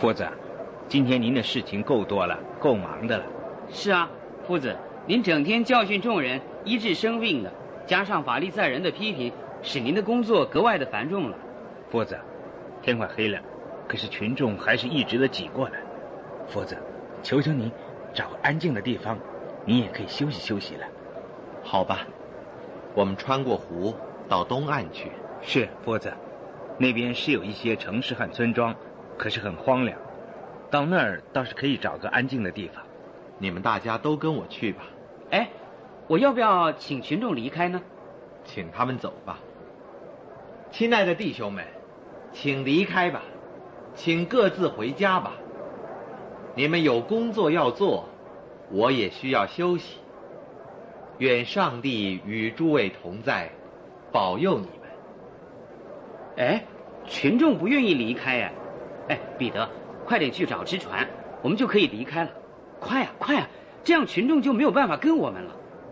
夫子，今天您的事情够多了，够忙的了。 是啊，夫子，您整天教训众人，医治生病的，加上法利赛人的批评，使您的工作格外的繁重了。 夫子，天快黑了，可是群众还是一直的挤过来。夫子，求求您找个安静的地方，你也可以休息休息了。 好吧，我们穿过湖到东岸去。 是，夫子，那边是有一些城市和村庄，可是很荒凉，到那儿倒是可以找个安静的地方。 你们大家都跟我去吧。 哎，我要不要请群众离开呢？ 请他们走吧。亲爱的弟兄们，请离开吧，请各自回家吧。你们有工作要做，我也需要休息。愿上帝与诸位同在，保佑你们。 哎，群众不愿意离开呀。哎，彼得，快点去找只船，我们就可以离开了。快呀，快呀，这样群众就没有办法跟我们了。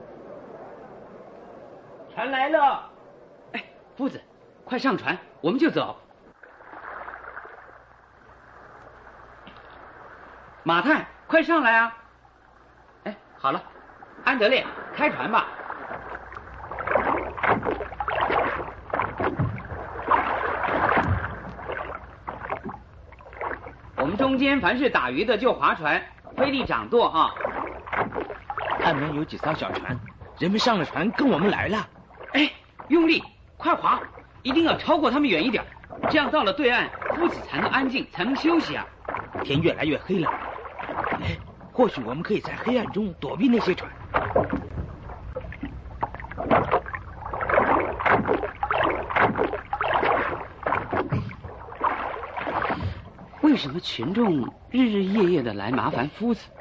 船来了。 哎，夫子，快上船，我们就走。马太，快上来啊！哎，好了，安德烈，开船吧。我们中间凡是打鱼的就划船，费力掌舵啊！ 岸边有几艘小船，人们上了船跟我们来了。 哎，用力，快划，一定要超过他们远一点，这样到了对岸，夫子才能安静，才能休息啊！ 天越来越黑了，哎，或许我们可以在黑暗中躲避那些船。 为什么群众日日夜夜的来麻烦夫子？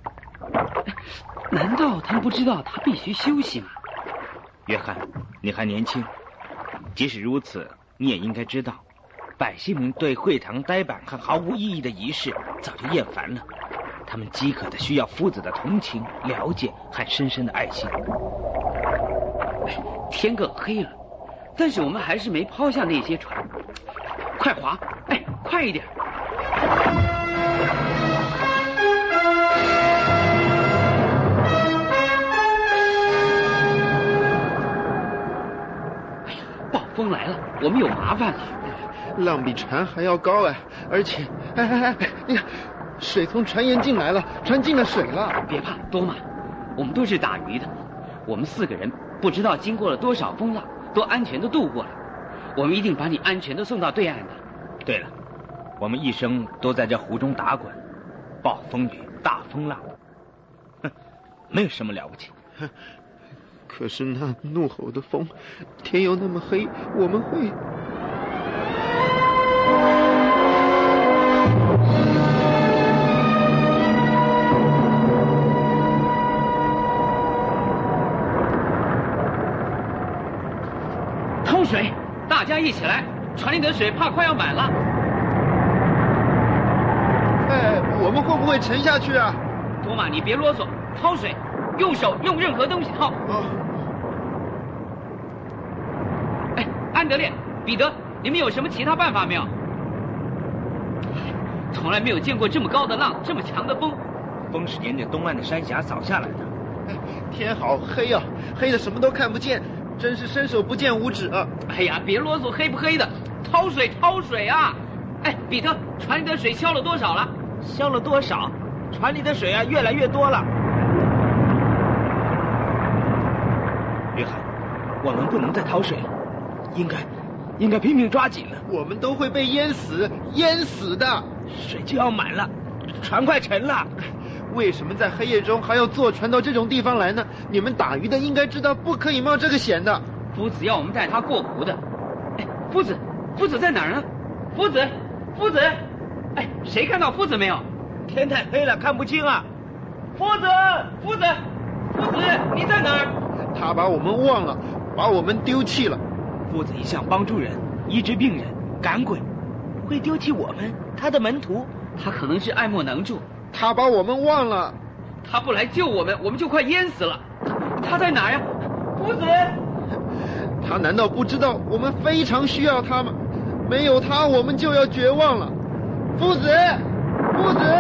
难道他们不知道他必须休息吗？ 约翰，你还年轻，即使如此，你也应该知道，百姓们对会堂呆板和毫无意义的仪式早就厌烦了，他们饥渴的需要夫子的同情、了解和深深的爱心。 天更黑了，但是我们还是没抛下那些船。快划，哎，快一点！哎呀，暴风来了，我们有麻烦了。 浪比船还要高哎，而且，你看，水从船沿进来了，船进了水了。 别怕，多玛，我们都是打鱼的，我们4个人不知道经过了多少风浪，都安全的度过了。我们一定把你安全的送到对岸的。 对了，我们一生都在这湖中打滚，暴风雨、大风浪，没有什么了不起。 可是那怒吼的风，天又那么黑，我们会…… 掏水，大家一起来，船里的水怕快要满了。 哎，我们会不会沉下去啊？ 多玛，你别啰嗦，掏水，用手用任何东西掏。哎，安德烈、彼得，你们有什么其他办法没有？从来没有见过这么高的浪，这么强的风。 风是沿着东岸的山峡扫下来的。 天好黑啊，黑的什么都看不见，真是伸手不见五指啊！ 哎呀，别啰嗦，黑不黑的，掏水掏水啊！哎，彼得，船里的水消了多少了？ 消了多少？船里的水啊，越来越多了。约翰，我们不能再掏水了，应该拼命抓紧了。 我们都会被淹死的。 水就要满了，船快沉了。 为什么在黑夜中还要坐船到这种地方来呢？你们打鱼的应该知道不可以冒这个险的。 夫子要我们带他过湖的。哎，夫子在哪儿呢？夫子，哎，谁看到夫子没有？ 天太黑了，看不清啊。 夫子，你在哪儿？ 他把我们忘了，把我们丢弃了。 夫子一向帮助人，医治病人，赶鬼，会丢弃我们他的门徒？ 他可能是爱莫能助。 他把我们忘了， 他不来救我们，我们就快淹死了。他在哪呀？夫子， 他难道不知道我们非常需要他吗？没有他，我们就要绝望了。夫子， 夫子！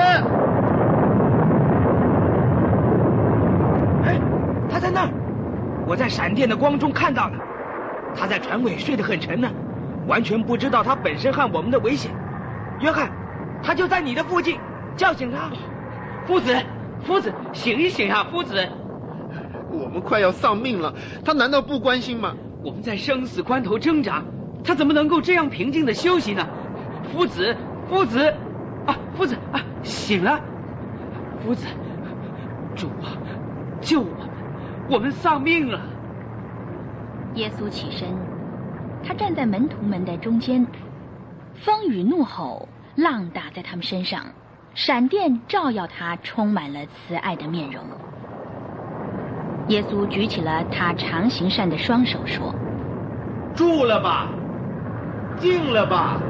哎，他在那儿！我在闪电的光中看到了，他在船尾睡得很沉呢，完全不知道他本身和我们的危险。约翰，他就在你的附近，叫醒他。 夫子，夫子，醒一醒啊，夫子！ 我们快要丧命了，他难道不关心吗？ 我们在生死关头挣扎，他怎么能够这样平静的休息呢？夫子，夫子，夫子啊，醒了！夫子，主啊，救我们丧命了！ 耶稣起身，他站在门徒们的中间，风雨怒吼，浪打在他们身上，闪电照耀他充满了慈爱的面容。耶稣举起了他常行善的双手，说：“ 住了吧，静了吧。”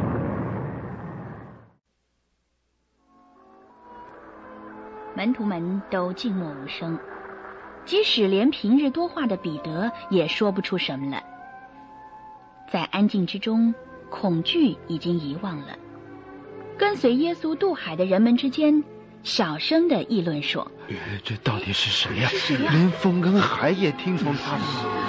门徒们都静默无声，即使连平日多话的彼得也说不出什么来。在安静之中，恐惧已经遗忘了。跟随耶稣渡海的人们之间小声的议论说：“ 这到底是谁呀？连风跟海也听从他的。”